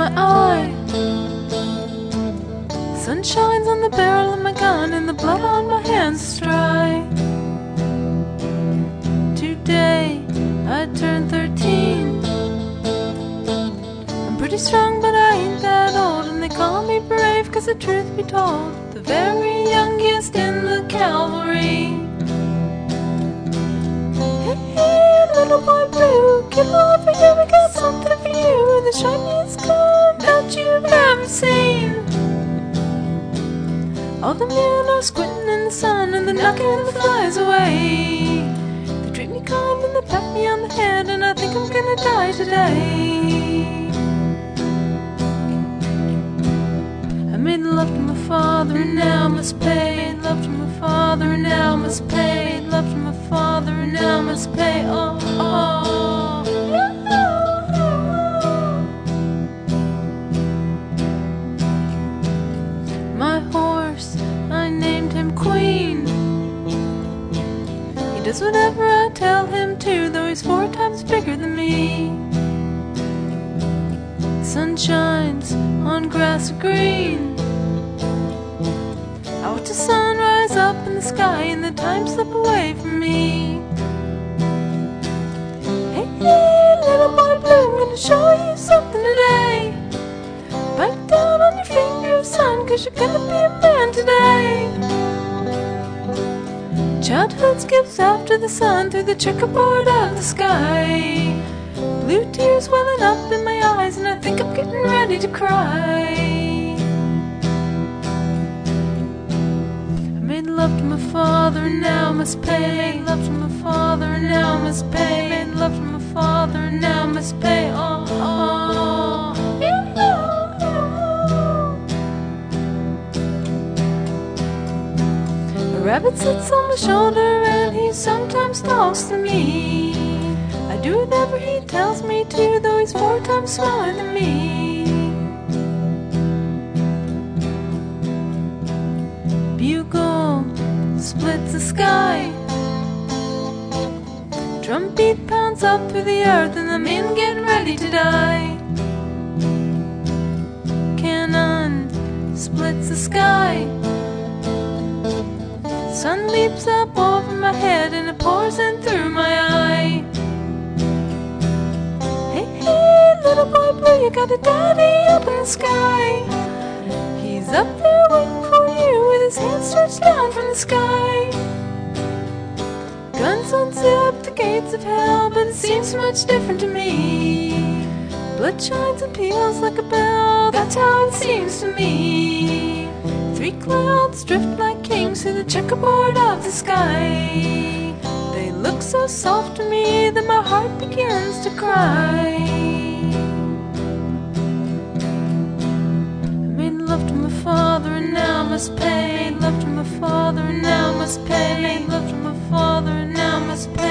my eye. The sun shines on the barrel of my gun, and the blood on my hands is dry. Today I turned 13. I'm pretty strong, but I ain't that old, and they call me brave, 'cause the truth be told, the very youngest in the cavalry. Hey, hey, little boy blue, get over here, we got something for you, the shiniest gun that you've ever seen. All the men are squinting in the sun, and they're knocking the flies away. They treat me kind and they pat me on the head, and I think I'm gonna die today. I made love to my father and now must pay. Made love to my father and now must pay. Made love to my father and now must pay. Oh, oh. My horse, I named him Queen. He does whatever I tell him to, though he's 4 times bigger than me. The sun shines on grass green. I watch the sun rise up in the sky and the time slip away from me. Hey, hey, little boy blue, I'm gonna show you something today. Bite down on your finger, son, 'cause you're gonna be a man today. Childhood skips after the sun through the checkerboard of the sky. Blue tears welling up in my eyes, and I think I'm getting ready to cry. I made love to my father and now must pay. Made love to my father and now must pay. Made love to my father and now must pay. Oh, oh. A rabbit sits on my shoulder and he sometimes talks to me. I do whatever he tells me to, though he's 4 times smaller than me. Bugle splits the sky. Drum beat pounds up through the earth, and the men get ready to die. Cannon splits the sky. Sun leaps up over my head and it pours in through my eye. Hey, hey, little boy blue, you got a daddy up in the sky. He's up there waiting for you with his hands stretched down from the sky. Guns unzip the gates of hell, but it seems much different to me. Blood shines and peals like a bell, that's how it seems to me. 3 clouds drift like kings through the checkerboard of the sky. They look so soft to me that my heart begins to cry. I made love to my father and now must pay. Made love to my father and now must pay. Made love to my father and now must pay.